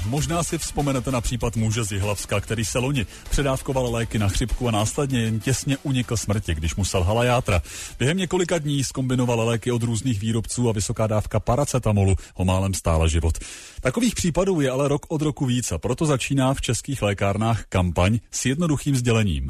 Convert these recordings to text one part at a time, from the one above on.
Možná si vzpomenete na případ muže z Jihlavska, který se loni předávkoval léky na chřipku a následně jen těsně unikl smrti, když mu selhala játra. Během několika dní zkombinoval léky od různých výrobců a vysoká dávka paracetamolu ho málem stála život. Takových případů je ale rok od roku víc a proto začíná v českých lékárnách kampaň s jednoduchým sdělením.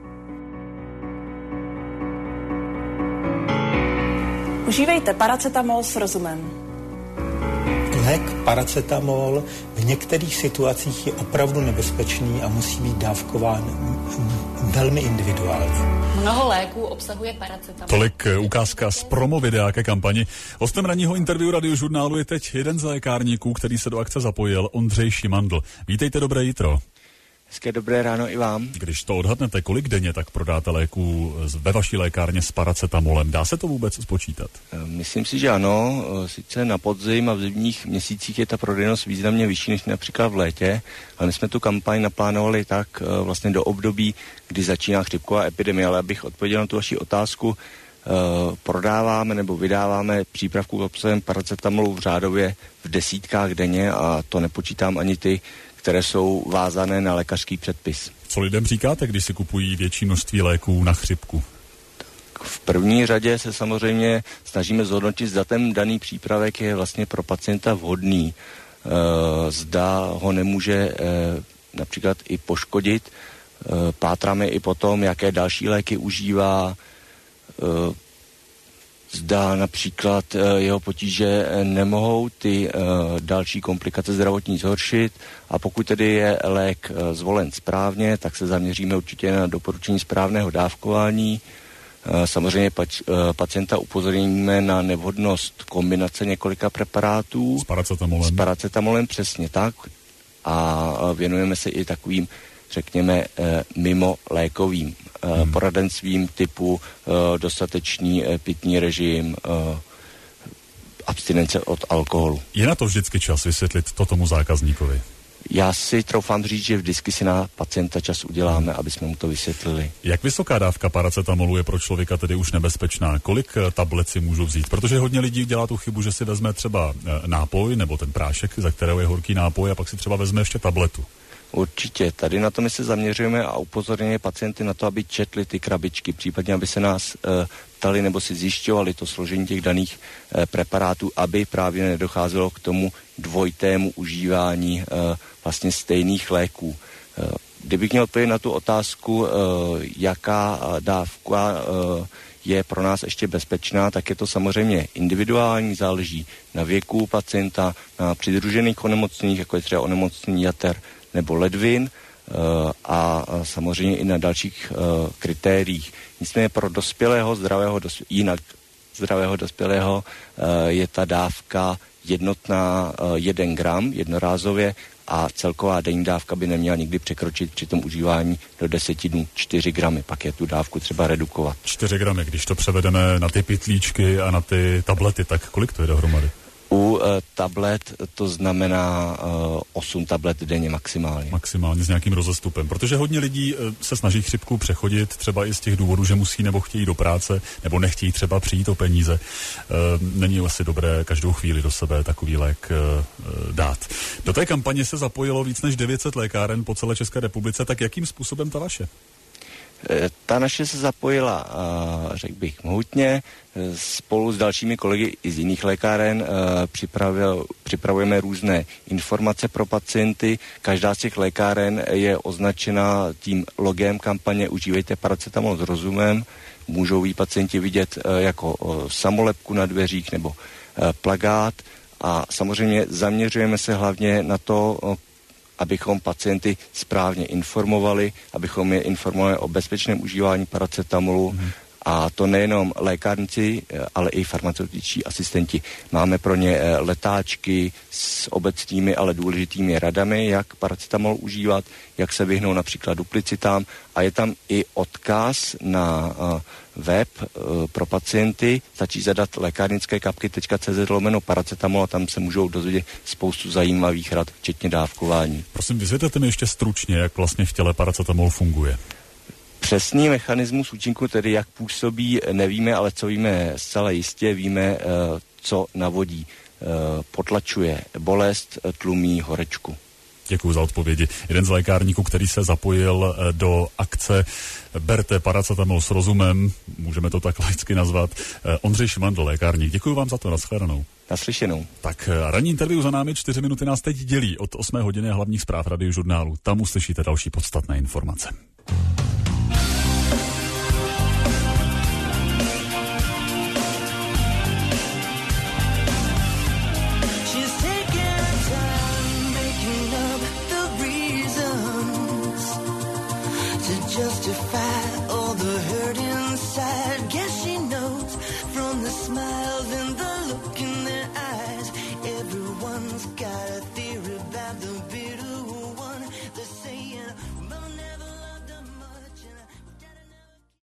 Užívejte paracetamol s rozumem. Lék paracetamol v některých situacích je opravdu nebezpečný a musí být dávkován velmi individuálně. Mnoho léků obsahuje paracetamol. Tolik ukázka z promo videa ke kampani. Hostem ranního interview Radiožurnálu je teď jeden z lékárníků, který se do akce zapojil, Ondřej Šimandl. Vítejte, dobré jitro. Hezké dobré ráno i vám. Když to odhadnete, kolik denně tak prodáte léků ve vaší lékárně s paracetamolem? Dá se to vůbec spočítat? Myslím si, že ano. Sice na podzim a v zimních měsících je ta prodejnost významně vyšší než například v létě, ale my jsme tu kampaň naplánovali tak vlastně do období, kdy začíná chřipková epidemie, ale abych odpověděl na tu vaši otázku, prodáváme nebo vydáváme přípravků s obsahem paracetamolu v řádově v desítkách denně a to nepočítám ani ty, které jsou vázané na lékařský předpis. Co lidem říkáte, když si kupují větší množství léků na chřipku? V první řadě se samozřejmě snažíme zhodnotit, zda ten daný přípravek je vlastně pro pacienta vhodný. Zda ho nemůže například i poškodit. Pátráme i potom, jaké další léky užívá. Zda například jeho potíže nemohou ty další komplikace zdravotní zhoršit a pokud tedy je lék zvolen správně, tak se zaměříme určitě na doporučení správného dávkování. Samozřejmě pacienta upozorníme na nevhodnost kombinace několika preparátů. S paracetamolem. S paracetamolem, přesně tak. A věnujeme se i takovým, řekněme, mimo lékovým poradenstvím typu dostatečný pitný režim, abstinence od alkoholu. Je na to vždycky čas vysvětlit to tomu zákazníkovi? Já si troufám říct, že vždycky si na pacienta čas uděláme, aby jsme mu to vysvětlili. Jak vysoká dávka paracetamolu je pro člověka tedy už nebezpečná? Kolik tablet si můžu vzít? Protože hodně lidí dělá tu chybu, že si vezme třeba nápoj nebo ten prášek, za kterého je horký nápoj a pak si třeba vezme ještě tabletu. Určitě. Tady na to my se zaměřujeme a upozorňujeme pacienty na to, aby četli ty krabičky, případně aby se nás ptali nebo si zjišťovali to složení těch daných preparátů, aby právě nedocházelo k tomu dvojitému užívání vlastně stejných léků. Kdybych měl odpovědět na tu otázku, jaká dávka je pro nás ještě bezpečná, tak je to samozřejmě individuální, záleží na věku pacienta, na přidružených onemocněních, jako je třeba onemocnění jater nebo ledvin a samozřejmě i na dalších kritériích. Nicméně pro dospělého, zdravého dospělého je ta dávka jednotná 1 gram jednorázově a celková denní dávka by neměla nikdy překročit při tom užívání do 10 dnů 4 gramy. Pak je tu dávku třeba redukovat. 4 gramy, když to převedeme na ty pytlíčky a na ty tablety, tak kolik to je dohromady? U tablet to znamená 8 tablet denně maximálně. Maximálně s nějakým rozestupem, protože hodně lidí se snaží chřipku přechodit třeba i z těch důvodů, že musí nebo chtějí do práce, nebo nechtějí třeba přijít o peníze. Není asi dobré každou chvíli do sebe takový lék dát. Do té kampaně se zapojilo víc než 900 lékáren po celé České republice, tak jakým způsobem ta vaše? Ta naše se zapojila, řekl bych, mohutně. Spolu s dalšími kolegy i z jiných lékáren připravujeme různé informace pro pacienty. Každá z těch lékáren je označena tím logem kampaně Užívejte paracetamol s rozumem. Můžou ji pacienti vidět jako samolepku na dveřích nebo plakát. A samozřejmě zaměřujeme se hlavně na to, abychom pacienty správně informovali, abychom je informovali o bezpečném užívání paracetamolu. A to nejenom lékárníci, ale i farmaceutičtí asistenti. Máme pro ně letáčky s obecnými, ale důležitými radami, jak paracetamol užívat, jak se vyhnout například duplicitám. A je tam i odkaz na web pro pacienty. Stačí zadat lékárnickekapky.cz/paracetamol a tam se můžou dozvědět spoustu zajímavých rad, včetně dávkování. Prosím, vysvětlete mi ještě stručně, jak vlastně v těle paracetamol funguje. Přesný mechanismus účinku, tedy jak působí, nevíme, ale co víme zcela jistě, víme, co navodí. Potlačuje bolest, tlumí horečku. Děkuji za odpovědi. Jeden z lékárníků, který se zapojil do akce Berte paracetamol s rozumem, můžeme to tak laicky nazvat, Ondřej Šimandl, lékárník. Děkuji vám za to, nashledanou. Naslyšenou. Tak ranní interview za námi, 4 minuty nás teď dělí od 8 hodiny hlavních zpráv Radiožurnálu. Tam uslyšíte další podstatné informace.